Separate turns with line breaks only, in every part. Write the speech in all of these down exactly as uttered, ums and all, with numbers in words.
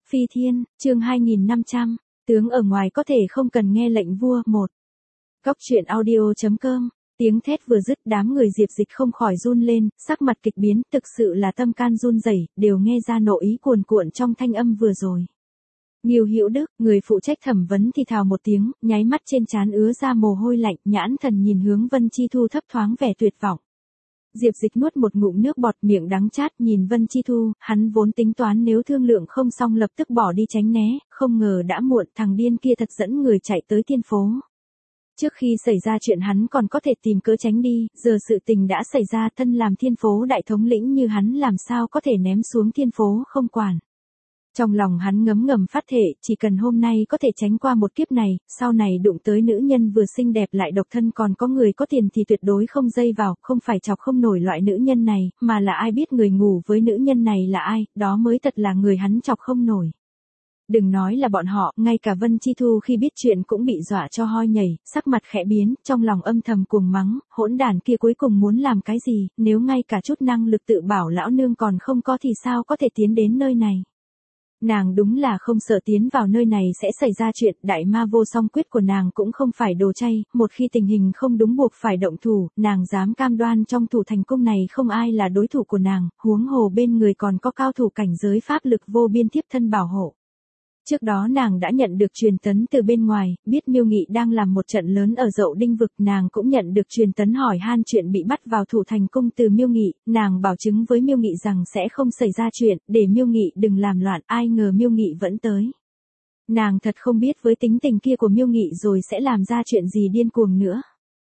Phi Thiên, chương hai nghìn năm trăm, tướng ở ngoài có thể không cần nghe lệnh vua. Một. Góc truyện audio chấm com. Tiếng thét vừa dứt, đám người Diệp Dịch không khỏi run lên, sắc mặt kịch biến, thực sự là tâm can run rẩy, đều nghe ra nội ý cuồn cuộn trong thanh âm vừa rồi. Ngưu Hữu Đức, người phụ trách thẩm vấn thì thào một tiếng, nháy mắt trên trán ứa ra mồ hôi lạnh, nhãn thần nhìn hướng Vân Chi Thu thấp thoáng vẻ tuyệt vọng. Diệp Dịch nuốt một ngụm nước bọt, miệng đắng chát nhìn Vân Chi Thu, hắn vốn tính toán nếu thương lượng không xong lập tức bỏ đi tránh né, không ngờ đã muộn, thằng điên kia thật dẫn người chạy tới Thiên Phố. Trước khi xảy ra chuyện hắn còn có thể tìm cớ tránh đi, giờ sự tình đã xảy ra, thân làm Thiên Phố đại thống lĩnh như hắn làm sao có thể ném xuống Thiên Phố không quản. Trong lòng hắn ngấm ngầm phát thệ, chỉ cần hôm nay có thể tránh qua một kiếp này, sau này đụng tới nữ nhân vừa xinh đẹp lại độc thân còn có người có tiền thì tuyệt đối không dây vào, không phải chọc không nổi loại nữ nhân này, mà là ai biết người ngủ với nữ nhân này là ai, đó mới thật là người hắn chọc không nổi. Đừng nói là bọn họ, ngay cả Vân Chi Thu khi biết chuyện cũng bị dọa cho hoi nhảy, sắc mặt khẽ biến, trong lòng âm thầm cuồng mắng, hỗn đản kia cuối cùng muốn làm cái gì, nếu ngay cả chút năng lực tự bảo lão nương còn không có thì sao có thể tiến đến nơi này. Nàng đúng là không sợ tiến vào nơi này sẽ xảy ra chuyện, đại ma vô song quyết của nàng cũng không phải đồ chay, một khi tình hình không đúng buộc phải động thủ, nàng dám cam đoan trong thủ thành cung này không ai là đối thủ của nàng, huống hồ bên người còn có cao thủ cảnh giới pháp lực vô biên tiếp thân bảo hộ. Trước đó nàng đã nhận được truyền tấn từ bên ngoài, biết Miêu Nghị đang làm một trận lớn ở Dậu Đinh vực, nàng cũng nhận được truyền tấn hỏi han chuyện bị bắt vào thủ thành cung từ Miêu Nghị, nàng bảo chứng với Miêu Nghị rằng sẽ không xảy ra chuyện, để Miêu Nghị đừng làm loạn, ai ngờ Miêu Nghị vẫn tới. Nàng thật không biết với tính tình kia của Miêu Nghị rồi sẽ làm ra chuyện gì điên cuồng nữa.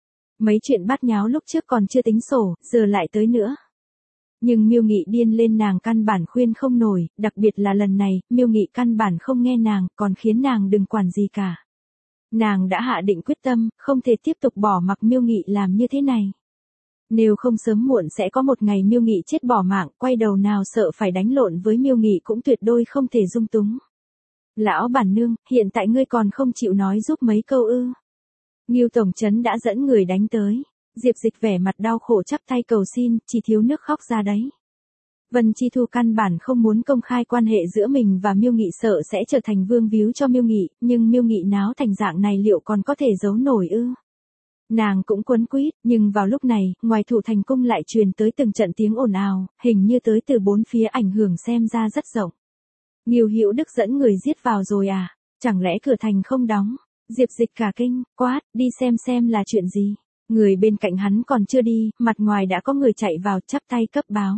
Mấy chuyện bát nháo lúc trước còn chưa tính sổ, giờ lại tới nữa. Nhưng Miêu Nghị điên lên nàng căn bản khuyên không nổi, đặc biệt là lần này, Miêu Nghị căn bản không nghe nàng, còn khiến nàng đừng quản gì cả. Nàng đã hạ định quyết tâm, không thể tiếp tục bỏ mặc Miêu Nghị làm như thế này. Nếu không sớm muộn sẽ có một ngày Miêu Nghị chết bỏ mạng, quay đầu nào sợ phải đánh lộn với Miêu Nghị cũng tuyệt đối không thể dung túng. Lão bản nương, hiện tại ngươi còn không chịu nói giúp mấy câu ư? Ngưu tổng trấn đã dẫn người đánh tới. Diệp Dịch vẻ mặt đau khổ chắp tay cầu xin, chỉ thiếu nước khóc ra đấy. Vân Chi Thu căn bản không muốn công khai quan hệ giữa mình và Miêu Nghị, sợ sẽ trở thành vương víu cho Miêu Nghị, nhưng Miêu Nghị náo thành dạng này liệu còn có thể giấu nổi ư? Nàng cũng quấn quýt, nhưng vào lúc này, ngoài thủ thành cung lại truyền tới từng trận tiếng ồn ào, hình như tới từ bốn phía, ảnh hưởng xem ra rất rộng. Ngưu Hữu Đức dẫn người giết vào rồi à? Chẳng lẽ cửa thành không đóng? Diệp Dịch cả kinh, quát, đi xem xem là chuyện gì. Người bên cạnh hắn còn chưa đi, mặt ngoài đã có người chạy vào chắp tay cấp báo.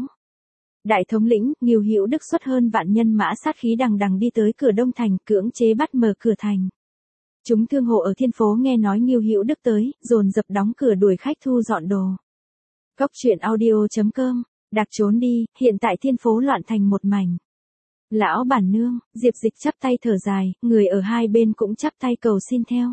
Đại thống lĩnh, Ngưu Hữu Đức xuất hơn vạn nhân mã sát khí đằng đằng đi tới cửa Đông Thành, cưỡng chế bắt mở cửa thành. Chúng thương hộ ở Thiên Phố nghe nói Ngưu Hữu Đức tới, dồn dập đóng cửa đuổi khách thu dọn đồ. Góc truyện audio chấm com, đặc trốn đi, hiện tại Thiên Phố loạn thành một mảnh. Lão bản nương, Diệp Dịch chắp tay thở dài, người ở hai bên cũng chắp tay cầu xin theo.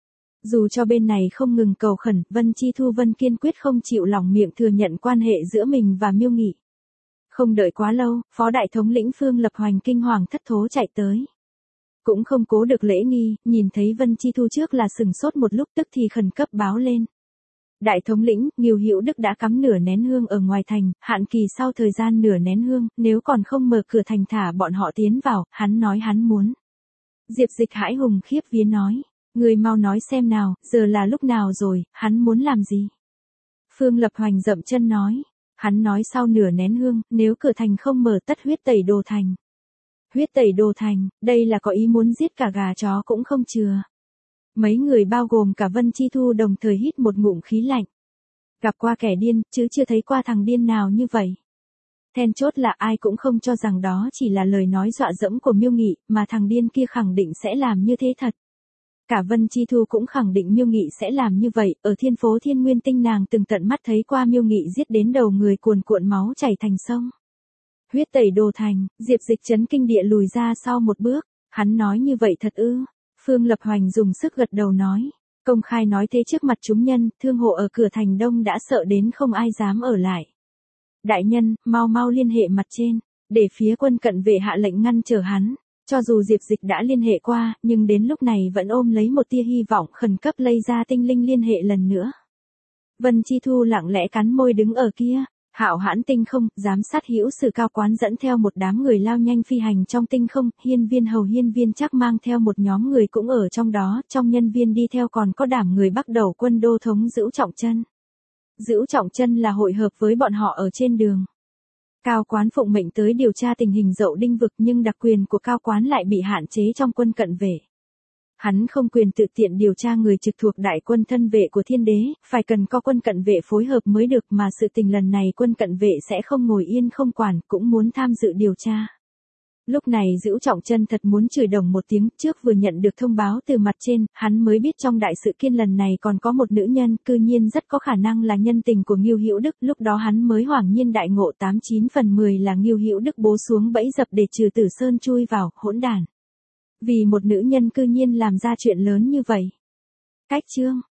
Dù cho bên này không ngừng cầu khẩn, Vân Chi Thu Vân kiên quyết không chịu lỏng miệng thừa nhận quan hệ giữa mình và Miêu Nghị. Không đợi quá lâu, phó đại thống lĩnh Phương Lập Hoành kinh hoàng thất thố chạy tới. Cũng không cố được lễ nghi, nhìn thấy Vân Chi Thu trước là sừng sốt một lúc, tức thì khẩn cấp báo lên. Đại thống lĩnh, Ngưu Hữu Đức đã cắm nửa nén hương ở ngoài thành, hạn kỳ sau thời gian nửa nén hương, nếu còn không mở cửa thành thả bọn họ tiến vào, hắn nói hắn muốn. Diệp Dịch hãi hùng khiếp vía nói. Người mau nói xem nào, giờ là lúc nào rồi, hắn muốn làm gì? Phương Lập Hoành dậm chân nói. Hắn nói sau nửa nén hương, nếu cửa thành không mở tất huyết tẩy đồ thành. Huyết tẩy đồ thành, đây là có ý muốn giết cả gà chó cũng không chừa. Mấy người bao gồm cả Vân Chi Thu đồng thời hít một ngụm khí lạnh. Gặp qua kẻ điên, chứ chưa thấy qua thằng điên nào như vậy. Then chốt là ai cũng không cho rằng đó chỉ là lời nói dọa dẫm của Miêu Nghị, mà thằng điên kia khẳng định sẽ làm như thế thật. Cả Vân Chi Thu cũng khẳng định Miêu Nghị sẽ làm như vậy, ở Thiên Phố Thiên Nguyên Tinh nàng từng tận mắt thấy qua Miêu Nghị giết đến đầu người cuồn cuộn máu chảy thành sông. Huyết tẩy đồ thành, Diệp Dịch chấn kinh địa lùi ra sau một bước, hắn nói như vậy thật ư? Phương Lập Hoành dùng sức gật đầu nói, công khai nói thế trước mặt chúng nhân, thương hộ ở cửa thành Đông đã sợ đến không ai dám ở lại. Đại nhân, mau mau liên hệ mặt trên, để phía quân cận vệ hạ lệnh ngăn trở hắn. Cho dù Diệp Dịch đã liên hệ qua, nhưng đến lúc này vẫn ôm lấy một tia hy vọng khẩn cấp lây ra tinh linh liên hệ lần nữa. Vân Chi Thu lặng lẽ cắn môi đứng ở kia, Hạo hãn tinh không, giám sát hữu sử cao quán dẫn theo một đám người lao nhanh phi hành trong tinh không, hiên viên hầu hiên viên chắc mang theo một nhóm người cũng ở trong đó, trong nhân viên đi theo còn có đảm người bắt đầu quân đô thống Dữu Trọng Chân. Dữu Trọng Chân là hội hợp với bọn họ ở trên đường. Cao quán phụng mệnh tới điều tra tình hình Dậu Đinh vực nhưng đặc quyền của cao quán lại bị hạn chế trong quân cận vệ. Hắn không quyền tự tiện điều tra người trực thuộc đại quân thân vệ của thiên đế, phải cần có quân cận vệ phối hợp mới được mà sự tình lần này quân cận vệ sẽ không ngồi yên không quản, cũng muốn tham dự điều tra. Lúc này Dữu Trọng Chân thật muốn chửi đồng một tiếng, trước vừa nhận được thông báo từ mặt trên, hắn mới biết trong đại sự kiện lần này còn có một nữ nhân, cư nhiên rất có khả năng là nhân tình của Ngưu Hữu Đức, lúc đó hắn mới hoảng nhiên đại ngộ tám chín phần mười là Ngưu Hữu Đức bố xuống bẫy dập để trừ Tử Sơn chui vào, hỗn đản. Vì một nữ nhân cư nhiên làm ra chuyện lớn như vậy. Cách chương